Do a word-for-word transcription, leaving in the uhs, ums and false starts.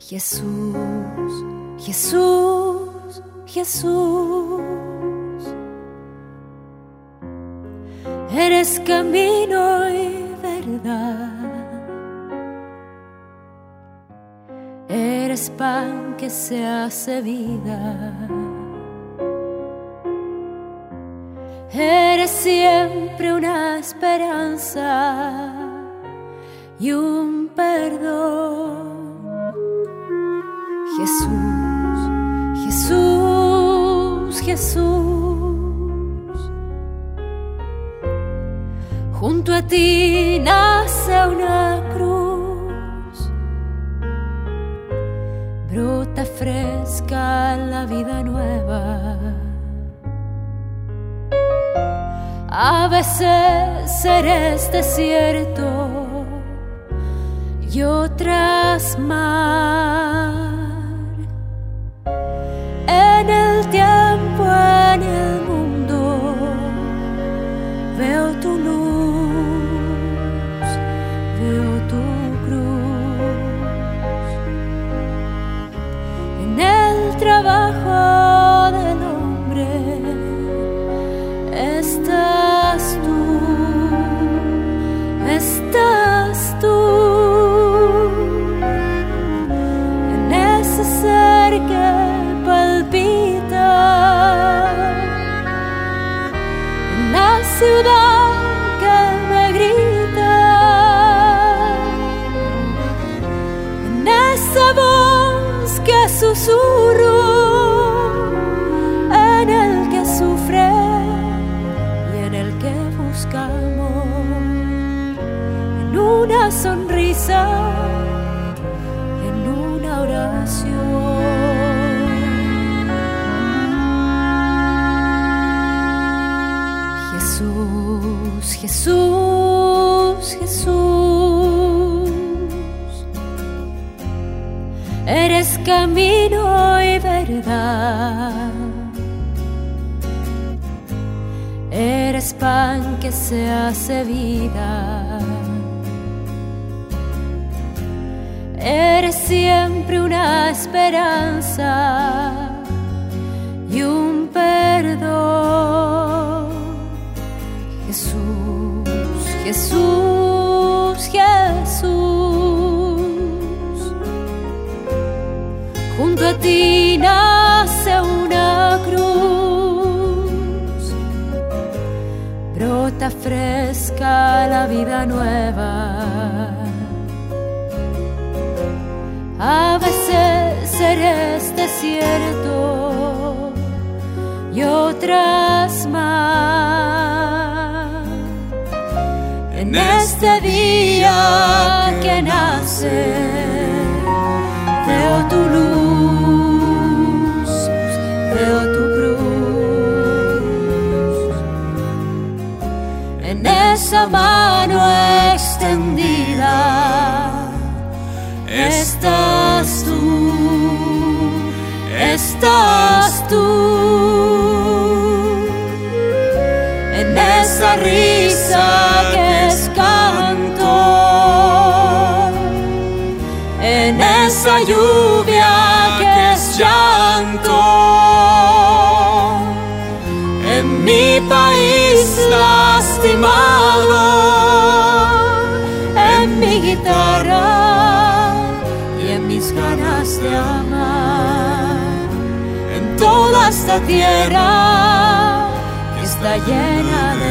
Jesús, Jesús, Jesús, eres camino y verdad, eres pan que se hace vida, eres siempre una esperanza y un perdón. Jesús, Jesús, Jesús, junto a ti nace una cruz, brota fresca la vida nueva. A veces eres desierto y otras mar. En el tiempo, en el mundo, veo tu luz, veo tu cruz. En el trabajo del hombre estás tú, estás tú. En ese ser que palpita, en la ciudad que me grita, en esa voz que susurro, en el que sufre y en el que busca amor, en una sonrisa, en una oración. Jesús, Jesús, Jesús, eres camino y verdad, eres pan que se hace vida, eres siempre una esperanza y un perdón. Jesús, Jesús, Jesús, junto a ti nace una cruz, brota fresca la vida nueva. A veces eres desierto y otras más. En este día que nace, veo tu luz, veo tu cruz. En esa mano extendida estás tú, estás tú. En esa risa que es canto, en esa lluvia que es llanto, en mi país lastimado, en mi guitarra y en mis ganas de amar, en toda esta tierra que está llena de